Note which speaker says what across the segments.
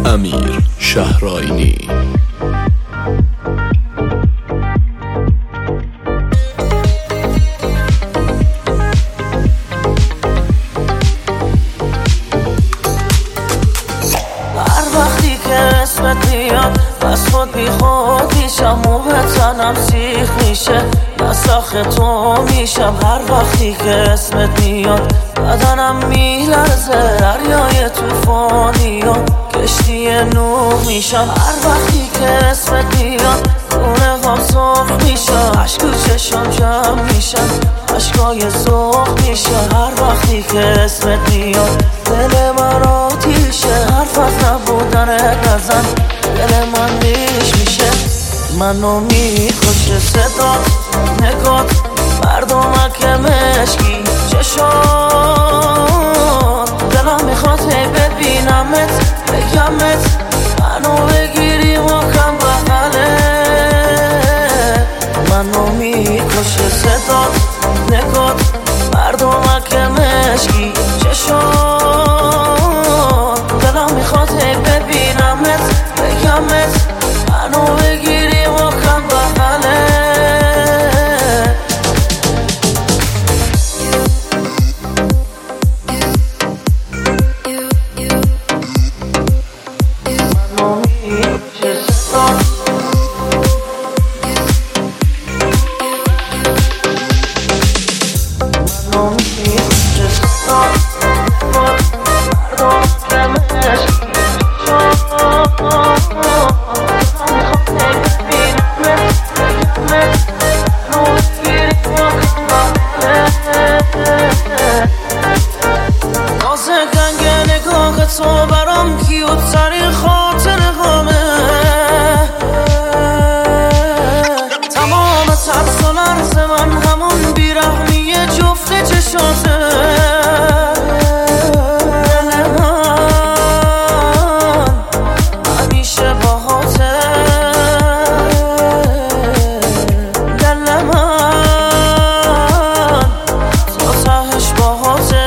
Speaker 1: امیر شهرآیینی.
Speaker 2: اسمت میاد بس خود بی خود میشم و به تنم سیخ میشه نساخ تو میشم هر وقتی که اسمت میاد بدنم میلرزه دریای توفانی و کشتی نوح میشم هر وقتی که اسمت میاد خونه هم سرخ میشم عشق و چشم جمع میشم عشقای ذوق میشه هر وقتی که اسمت میاد دل من آتیشه حرف از نبودنت نزن دل من ریش میشه منو میکشه صدات نگات مردمک مشکی چشات دلم میخواد هی ببینمت بگمت منو بگیری محکم بغله منو میکشه صدات نگات مردمک مشکی چشات دلم میخواد هی ببینمت بگمت منو بگیری محکم بغله منو میکشه صدات تو برام کیوت ترین خاطر غمه تمام ترس و لرز من همون بیرحمی جفت چشاته دل من همیشه باهاته دل من تا تهش باهاته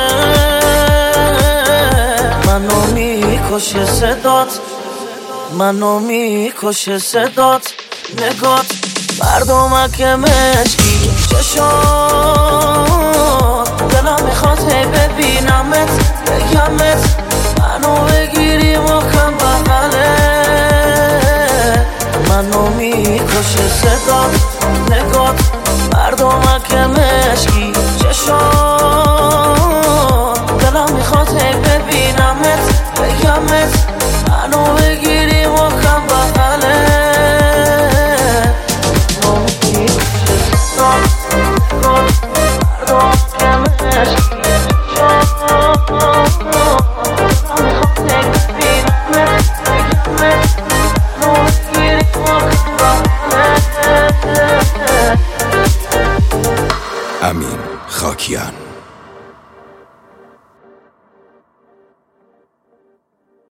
Speaker 2: منو میکشه صدات منو میکشه صدات نگات مردمک مشکی چشات دلم میخواد هی ببینمت بگمت منو بگیری محکم بغله منو میکشه صدات نگات مردمک مشکی چشات دلم میخواد هی ببینمت بگمت منو بگیری محکم بغله منو میکشه صدات مردمک مشکی چشات دلم میخواد هی ببینمت بگمت منو بگیری محکم بغله
Speaker 1: امین خاکیان.